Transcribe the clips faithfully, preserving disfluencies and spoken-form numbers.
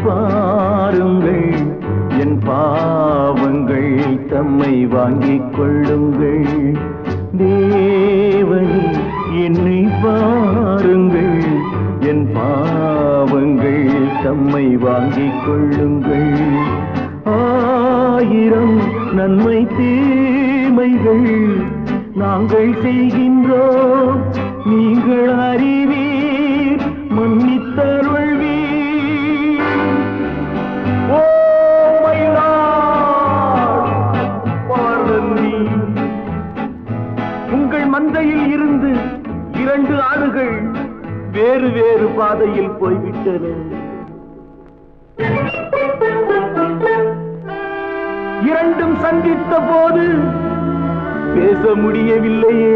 பாருங்கள் என் பாவங்கள் தம்மை வாங்கிக் கொள்ளுங்கள் தேவனே என்னை பாருங்கள் என் பாவங்கள் தம்மை வாங்கிக் கொள்ளுங்கள் ஆயிரம் நன்மை தீமைகள் நாங்கள் செய்கின்றோம் நீங்கள் அறிவீர் மன்னித்தருள்வீர் oh my Lord pardon me உங்கள் மந்தையில் இருந்து இரண்டு ஆடுகள் வேறு வேறு பாதையில் போய்விட்டன இரண்டும் சந்தித்த போது பேச முடியவில்லையே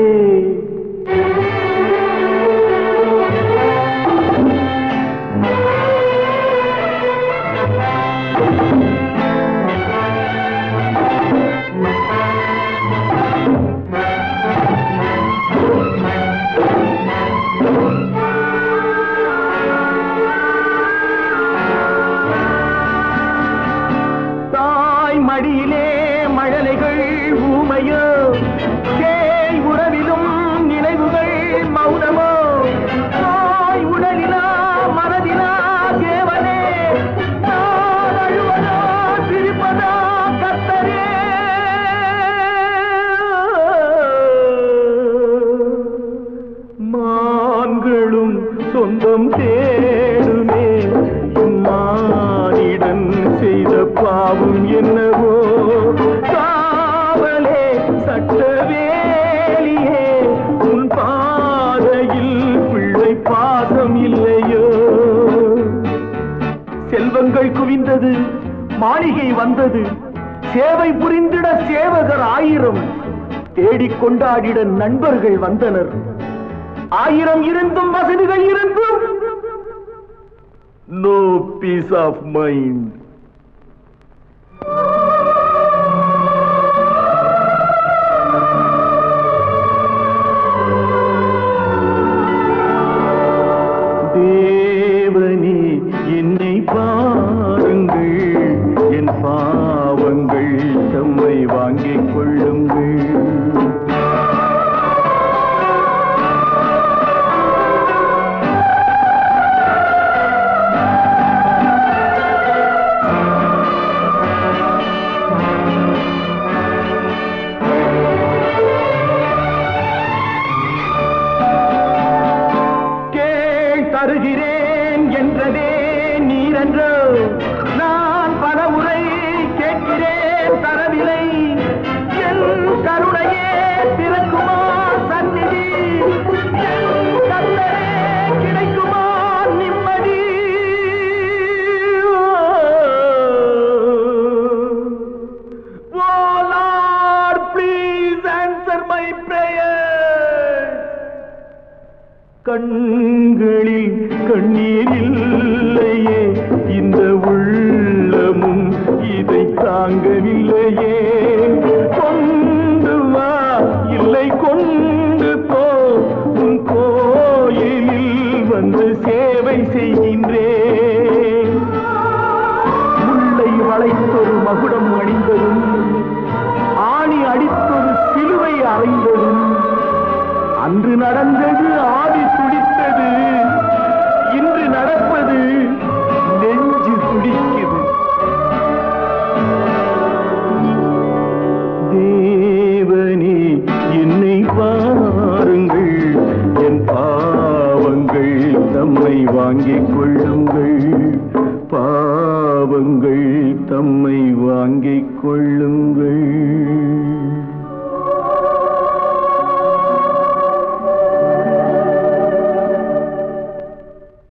மடியிலே மழலைகள் ஊமையோ சேய் உறவிலும் நினைவுகள் மௌனமோ தாய் உடலிலா மனதிலா தேவனே நான் அழுவதா சிரிப்பதா கர்த்தரே மான்களும் சொந்தம் தேடுமே மானிடன் செய்த பாவம் என்னவோ காவலே சட்டவேலியே உன் பாதையில் பிள்ளை பாசம் இல்லையோ செல்வங்கள் குவிந்தது மாளிகை வந்தது சேவை புரிந்திட சேவகர் ஆயிரம் தேடிக் கொண்டாடிட நண்பர்கள் வந்தனர் ஆயிரம் இருந்தும் வசதிகள் இருந்தும் no peace of mind தேவனே என்னை பாருங்கள் என் பாவங்கள் தம்மை வாங்கிக் கொள்ளுங்கள் தருகிறேன் என்றதே நீரென்றோ நான் பல முறை கேட்கிறேன் தரவில்லை என் கருணையே திறக்குமா சந்நிதி என் கர்த்தரே கிடைக்குமா நிம்மதி Oh Lord, please answer my prayer. கண்களில் கண்ணீர் இல்லையே இந்த உள்ளமும் இதை தாங்கவில்லையே கொண்டு வா இல்லை கொண்டு போ உன் கோயிலில் வந்து சேவை செய்கின்றேன் முல்லை வளைத்தொரு மகுடம் அணிந்ததும் ஆணி அடித்தொரு சிலுவை அறைந்ததும் அன்று நடந்தது ஆதி துடித்தது இன்று நடப்பது நெஞ்சு துடிக்குது தேவனே என்னை பாருங்கள் என் பாவங்கள் தம்மை வாங்கிக் கொள்ளுங்கள் பாவங்கள் தம்மை வாங்கிக் கொள்ளுங்கள்